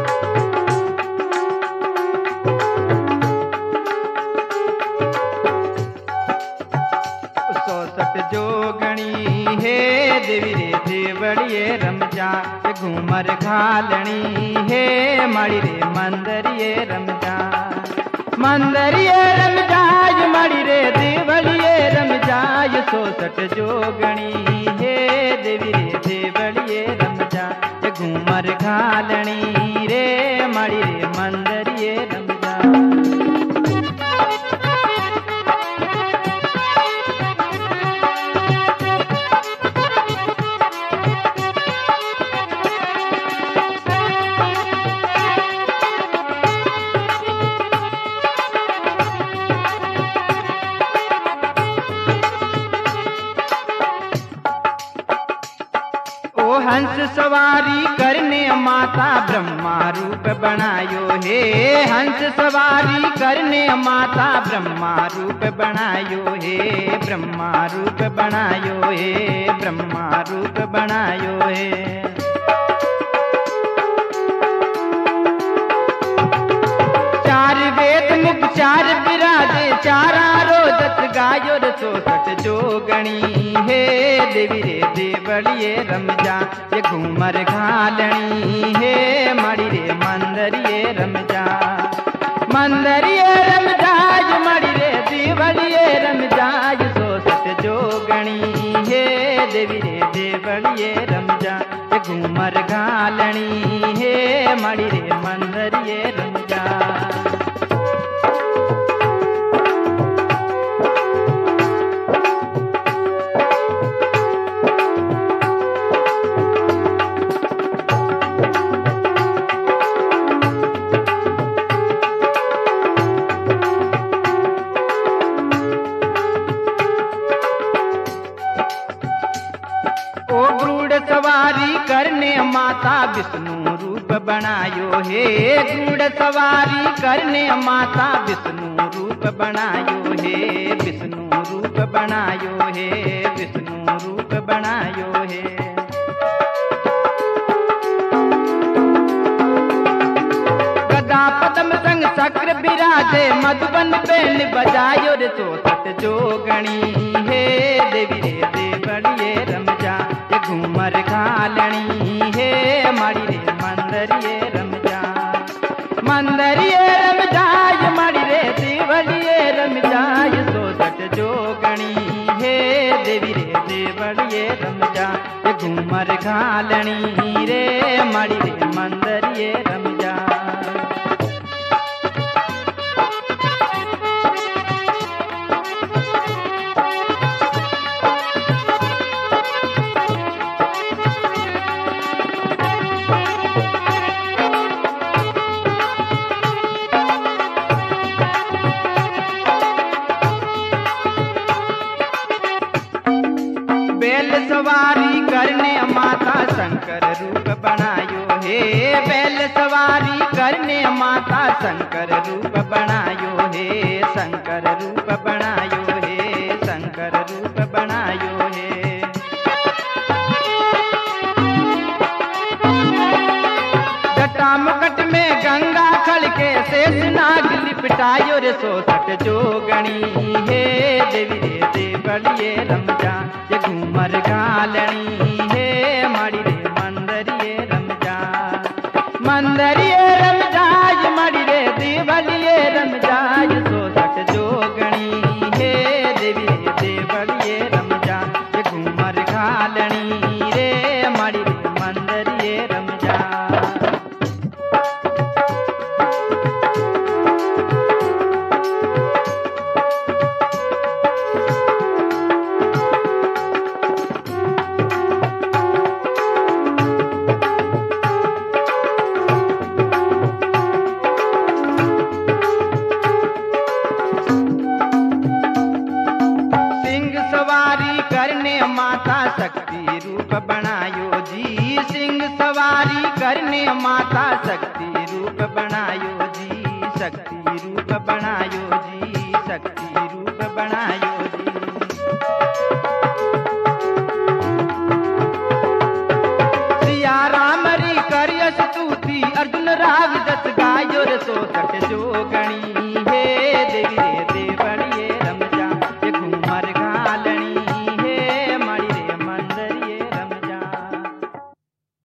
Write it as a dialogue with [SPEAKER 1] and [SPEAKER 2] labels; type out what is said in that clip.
[SPEAKER 1] जोगणी हे देवी रे देवड़िए रमजा घूमर घालनी हे मड़ी रे मंदरिए रमजा मंदरिए रमजाज मड़ी रे देवड़िए रमजाज 64 जोगणी हे देवी रे देवड़िए रमजा घूमर घालनी रे मड़ी रे मंदरिए रमजा। हंस सवारी करने माता ब्रह्मा रूप बनायो हे हंस सवारी करने माता ब्रह्मा रूप बनायो हे ब्रह्मा रूप बनायो हे ब्रह्मा रूप बनायो हे। चार वेद मुख चार विराजे चारा रोदत गायो रे 64 जोगणी हे देवी रे देवड़िए रमजा ये घूमर घालनी हे मड़ी रे मंदरिए रमजा मंदरिए रमजा ये मड़ी रे देवड़िए रमजा 64 जोगणी हे देवी रे देवड़िए रमजा ये घूमर घालनी हे मड़ी रे मंदरिए रमजा। सवारी करने माता विष्णु रूप बनायो हे गरुड़ सवारी करने माता विष्णु रूप बनायो हे विष्णु रूप बनायो हे विष्णु रूप बनायो हे। गदा पद्म संग चक्र विराजे मधुबन बेन बजायो रे 64 जोगणी हे देवी रे देवड़िए रमजा घूमर घालनी हे मड़ी रे मंदरिए रमजा मंदरिए रमजा मड़ी रे देवड़िए रमजा 64 जोगणी हे देवी रे देवड़िए रमजा घूमर घालनी रे मड़ी रे मंदरिए रमजा। बैल सवारी करने माता शंकर रूप बनायो हे बैल सवारी करने माता शंकर रूप बनायो हे शंकर रूप बनायो हे शंकर रूप बनायो हे। जटा मुकट में गंगा खड़ के शेष नाग लिपटायो रे 64 जोगणी हे देवी रे देवड़िए रमजा घूमर घालनी हे मड़ी रे मंदरिए रमजा मंदरिए रमजा मड़ी रे देवड़िए रमजा 64 जोगणी हे देवी रे देवड़िए रमजा घूमर घालनी रे मड़ी रे मंदरिए रमजा। माता शक्ति रूप बनायो जी सिंह सवारी करने माता शक्ति रूप बनायो जी शक्ति रूप बनायो जी शक्ति रूप बनायो जी। सिया राम री करिय स्तुति अर्जुन रा जोगणी।